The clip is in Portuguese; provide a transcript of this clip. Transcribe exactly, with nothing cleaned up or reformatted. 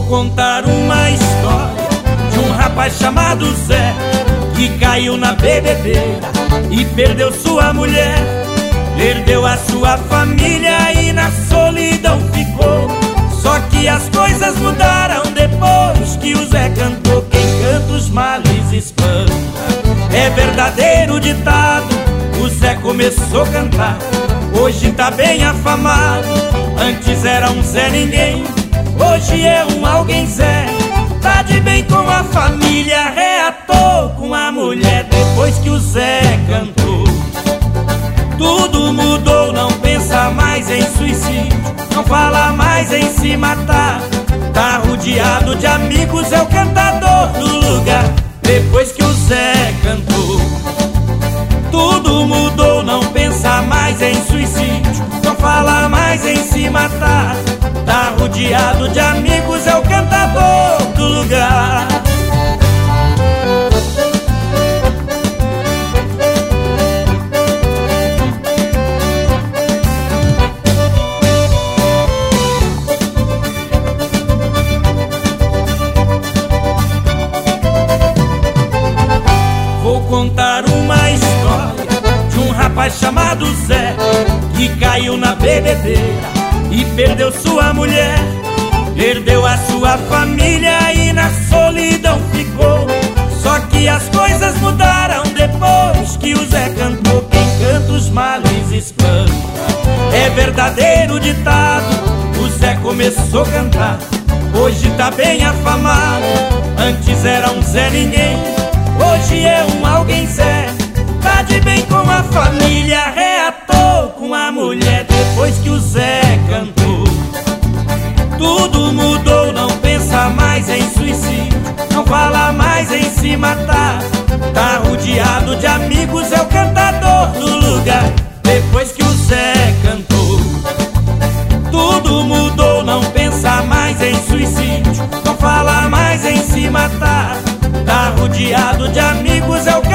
contar uma história de um rapaz chamado Zé, que caiu na bebedeira e perdeu sua mulher, perdeu a sua família e na solidão ficou. Só que as coisas mudaram depois que o Zé cantou. Quem canta os males espanta, é verdadeiro ditado. O Zé começou a cantar, hoje tá bem afamado. Antes era um Zé Ninguém, hoje é um Alguém Zé. Tá de bem com a família, reatou com a mulher depois que o Zé cantou. Tudo mudou, não pensa mais em suicídio, não fala mais em se matar. Tá rodeado de amigos, é o cantador do lugar depois que o Zé cantou. Tudo mudou, não pensa mais em suicídio, não fala mais em se matar. Tá rodeado de amigos, é o cantador do lugar. Vou contar uma história de um rapaz chamado Zé, que caiu na bebedeira e perdeu sua mulher, perdeu a sua família e na solidão ficou. Só que as coisas mudaram depois que o Zé cantou. Quem canta os males espanta, é verdadeiro ditado. O Zé começou a cantar, hoje tá bem afamado. Antes era um Zé Ninguém, hoje é um Alguém Zé. Tá de bem com a família, reatou com a mulher depois que o Zé cantou. Tudo mudou, não pensa mais em suicídio, não fala mais em se matar. Tá rodeado de amigos, é o cantador do lugar depois que o Zé cantou. Tudo mudou, não pensa mais em suicídio, não fala mais em se matar. Tá rodeado de amigos, é o